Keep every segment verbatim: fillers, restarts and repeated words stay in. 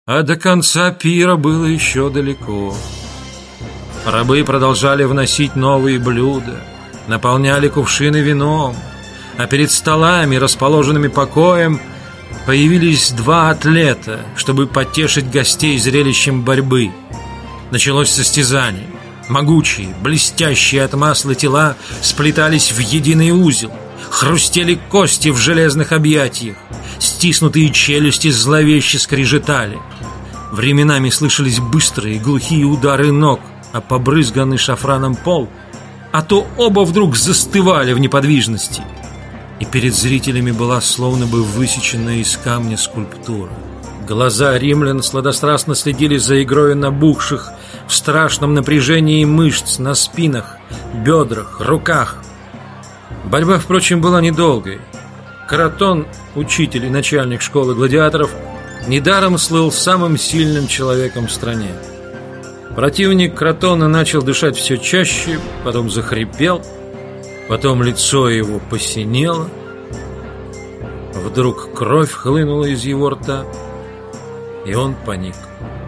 А до конца пира было еще далеко. Рабы продолжали вносить новые блюда, наполняли кувшины вином, а перед столами, расположенными покоем, появились два атлета, чтобы потешить гостей зрелищем борьбы. Началось состязание. Могучие, блестящие от масла тела сплетались в единый узел, хрустели кости в железных объятиях, стиснутые челюсти зловеще скрежетали. Временами слышались быстрые глухие удары ног о побрызганный шафраном пол, а то оба вдруг застывали в неподвижности, и перед зрителями была словно бы высеченная из камня скульптура. Глаза римлян сладострастно следили за игрой набухших в страшном напряжении мышц на спинах, бедрах, руках. Борьба, впрочем, была недолгой. Кратон, учитель и начальник школы гладиаторов, недаром слыл самым сильным человеком в стране. Противник Кратона начал дышать все чаще, потом захрипел, потом лицо его посинело. Вдруг кровь хлынула из его рта, и он паник.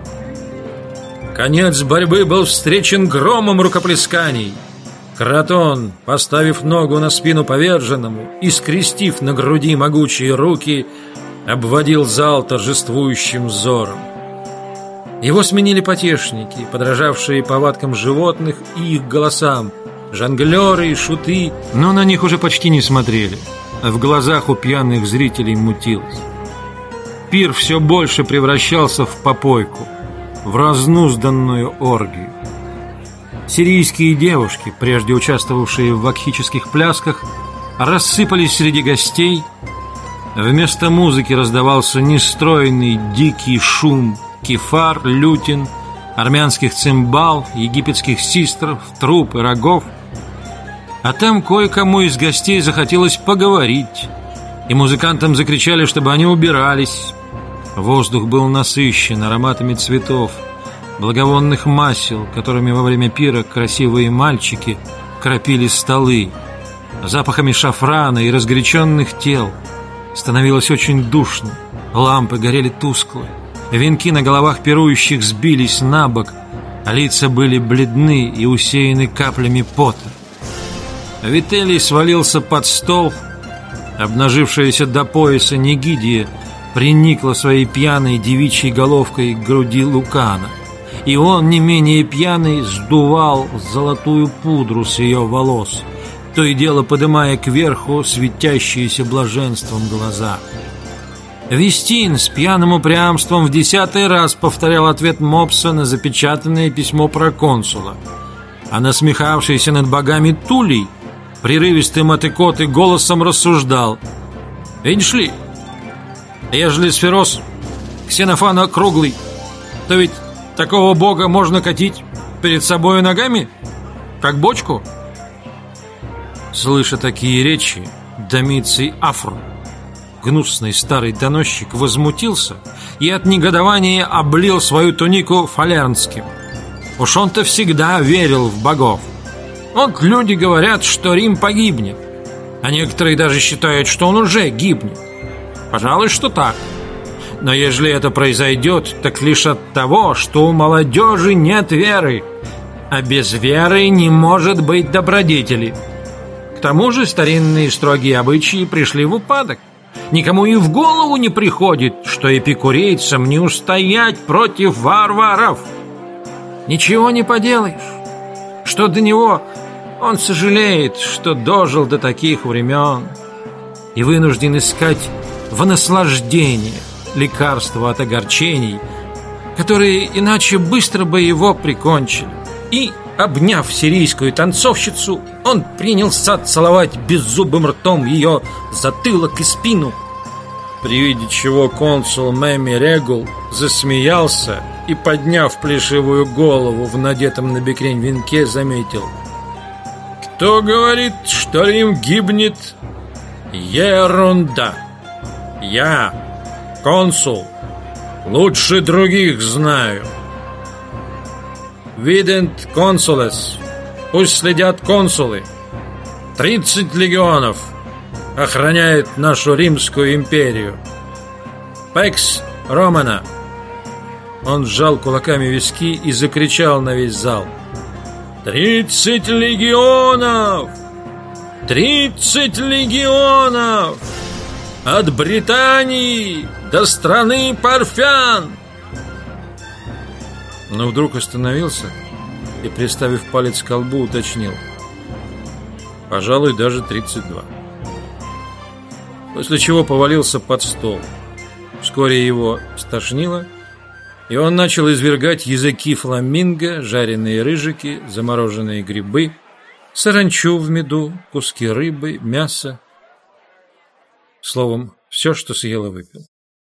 Конец борьбы был встречен громом рукоплесканий. Кратон, поставив ногу на спину поверженному и скрестив на груди могучие руки, обводил зал торжествующим взором. Его сменили потешники, подражавшие повадкам животных и их голосам, жонглеры и шуты, но на них уже почти не смотрели, а в глазах у пьяных зрителей мутилось. Пир все больше превращался в попойку, в разнузданную оргию. Сирийские девушки, прежде участвовавшие в вакхических плясках, рассыпались среди гостей. Вместо музыки раздавался нестройный дикий шум кефар, лютин, армянских цимбал, египетских систров, труб и рогов. А там кое-кому из гостей захотелось поговорить, и музыкантам закричали, чтобы они убирались. Воздух был насыщен ароматами цветов, благовонных масел, которыми во время пира красивые мальчики кропили столы, запахами шафрана и разгоряченных тел. Становилось очень душно, лампы горели тускло, венки на головах пирующих сбились на бок, а лица были бледны и усеяны каплями пота. Вителий свалился под стол. Обнажившаяся до пояса Нигидия приникла своей пьяной девичьей головкой к груди Лукана, и он, не менее пьяный, сдувал золотую пудру с ее волос, то и дело подымая кверху светящиеся блаженством глаза. Вестин с пьяным упрямством в десятый раз повторял ответ Мопса на запечатанное письмо проконсула, а насмехавшийся над богами Тулей прерывистым от икоты голосом рассуждал: «Видишь ли, ежели Сферос Ксенофан округлый, то ведь такого бога можно катить перед собою ногами, как бочку». Слыша такие речи, Домиций Афр, гнусный старый доносчик, возмутился и от негодования облил свою тунику фалернским. Уж он-то всегда верил в богов. Вот люди говорят, что Рим погибнет, а некоторые даже считают, что он уже гибнет. Пожалуй, что так. Но ежели это произойдет, так лишь от того, что у молодежи нет веры, а без веры не может быть добродетели. К тому же старинные строгие обычаи пришли в упадок. Никому и в голову не приходит, что эпикурейцам не устоять против варваров. Ничего не поделаешь. Что до него, он сожалеет, что дожил до таких времен и вынужден искать в наслаждениях лекарства от огорчений, которые иначе быстро бы его прикончили. И, обняв сирийскую танцовщицу, он принялся целовать беззубым ртом ее затылок и спину, при виде чего консул Меми Регул засмеялся и, подняв плешивую голову в надетом на бекрень венке, заметил: «Кто говорит, что Рим гибнет? Ерунда! Я, консул, лучше других знаю. Видент консулес, пусть следят консулы. Тридцать легионов охраняет нашу Римскую империю. Пекс Романа, Он сжал кулаками виски и закричал на весь зал: «Тридцать легионов! Тридцать легионов! От Британии до страны Парфян!» Но вдруг остановился и, приставив палец к колбу, уточнил: «Пожалуй, даже тридцать два». После чего повалился под стол. Вскоре его стошнило, и он начал извергать языки фламинго, жареные рыжики, замороженные грибы, саранчу в меду, куски рыбы, мясо. Словом, все, что съел и выпил.